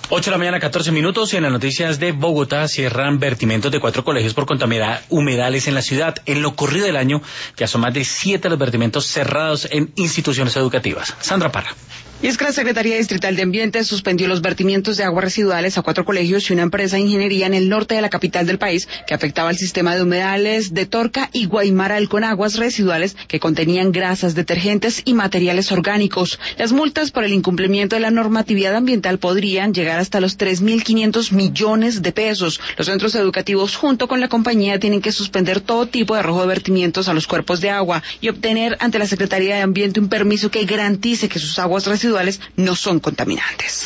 8 de la mañana, 14 minutos, y en las noticias de Bogotá cierran vertimientos de 4 colegios por contaminar humedales en la ciudad. En lo corrido del año ya son más de 7 los vertimientos cerrados en instituciones educativas. Sandra Parra. Y es que la Secretaría Distrital de Ambiente suspendió los vertimientos de aguas residuales a 4 colegios y una empresa de ingeniería en el norte de la capital del país que afectaba el sistema de humedales de Torca y Guaymaral con aguas residuales que contenían grasas, detergentes y materiales orgánicos. Las multas por el incumplimiento de la normatividad ambiental podrían llegar hasta los 3.500 millones de pesos. Los centros educativos junto con la compañía tienen que suspender todo tipo de arrojo de vertimientos a los cuerpos de agua y obtener ante la Secretaría de Ambiente un permiso que garantice que sus aguas residuales no son contaminantes.